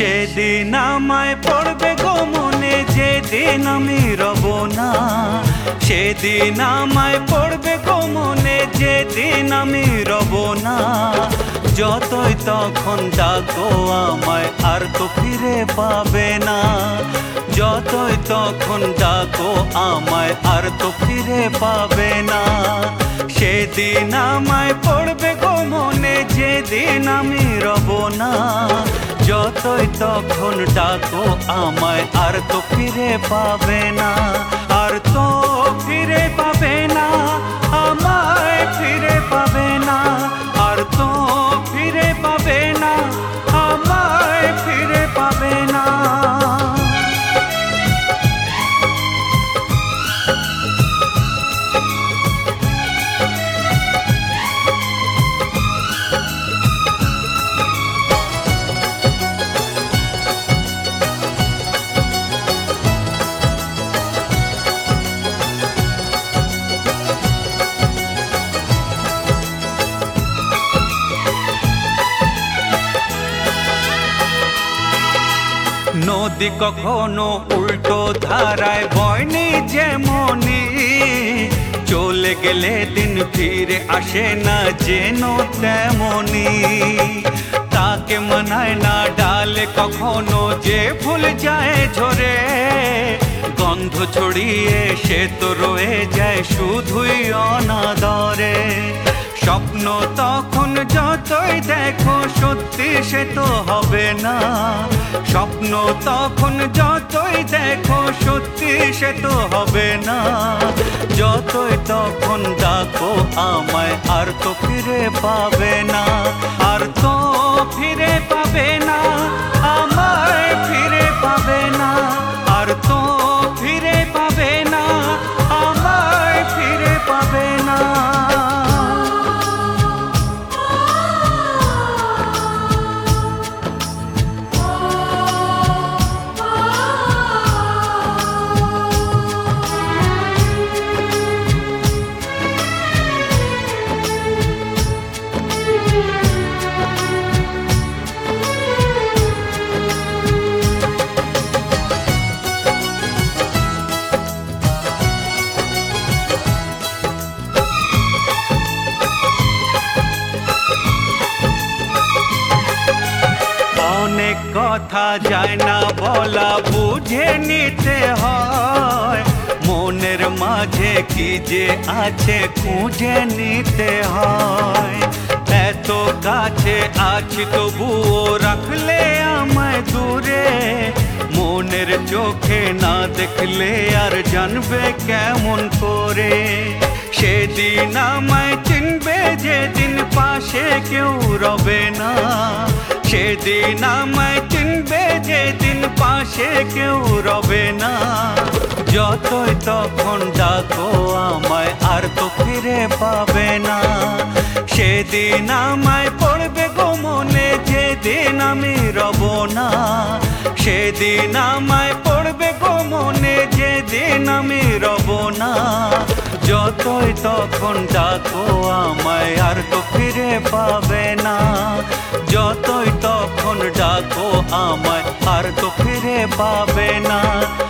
সেদিন আমায় পড়বে গো মনে, যেদিন আমি রব না। সেদিন আমায় পড়বে গো মনে, যেদিন আমি রব না। যতই তখন ডাকো আমায়, আর তো ফিরে পাবে না। যতই তখন ডাকো আমায়, আর তো ফিরে পাবে না। সেদিন আমায় পড়বে গো মনে, যেদিন আমি রব না। যতই তখন ডাকো আমায়, আর তো ফিরে পাবে না। আর তো ফিরে পাবে না, আমায় ফিরে পাবে না। আর তো ফিরে পাবে না, আমায় ফিরে পাবে না। নদী কখনো উল্টো ধারায় বয়নি যেমনি, চলে গেলে দিন ফিরে আসে না যেন তেমনি। তাকে মানায় না ডালে কখনো যে ফুল যায় ঝরে, গন্ধ ছড়িয়ে সে তো রয়ে যায় শুধুই অনাদরে। স্বপ্ন তখন যতই দেখো সত্যি সে তো হবে না। স্বপ্ন তখন যতই দেখো সত্যি সে তো হবে না। যতই তখন ডাকো আমায়, আর তো ফিরে পাবে না। আর তো ফিরে পাবে না, আমায় ফিরে পাবে না। আর তো ফিরে পাবে না, আমায় ফিরে পাবে না। অনেক কথা যায় না বলা, বুঝে নিতে হয়। মনের মাঝে কি যে আছে খুঁজে নিতে হয়। এত কাছে আছি তবুও রাখলে আমায় দূরে। মনের চোখে না দেখলে আর জানবে কেমন করে। সেদিন আমায় চিনবে যেদিন পাশে কেউ রবে না। সেদিন আমায় চিনবে যেদিন পাশে কেউ রবে না। যতই তখন ডাকো আমায়, আর তো ফিরে পাবে না। সেদিন আমায় পড়বে গো মনে, যেদিন আমি রব না। সেদিন আমায় পড়বে গো মনে, যেদিন আমি রব না। যতই তখন ডাকো আমায়, আর তো ফিরে পাবে না। যতই তখন ডাকো আমায়, আর তো ফিরে পাবে না।